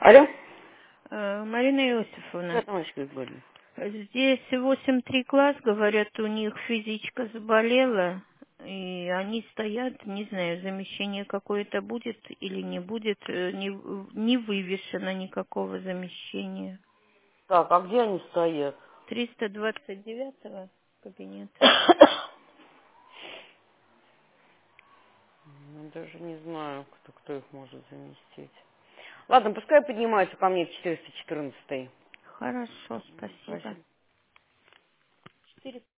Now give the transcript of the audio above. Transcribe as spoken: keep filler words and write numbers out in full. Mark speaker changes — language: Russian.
Speaker 1: Алло?
Speaker 2: Э, Марина
Speaker 1: Да,
Speaker 2: Иосифовна,
Speaker 1: товарищ Григорий.
Speaker 2: здесь восемь три класс, говорят, у них физичка заболела, и они стоят, не знаю, замещение какое-то будет или не будет, э, не, в- не вывешено никакого замещения.
Speaker 1: Так, а где они стоят?
Speaker 2: триста двадцать девятого кабинет.
Speaker 1: Ну, даже не знаю, кто, кто их может заместить. Ладно, пускай поднимаются ко мне в четыреста четырнадцатый.
Speaker 2: Хорошо, спасибо.
Speaker 1: Спасибо.
Speaker 2: Четыре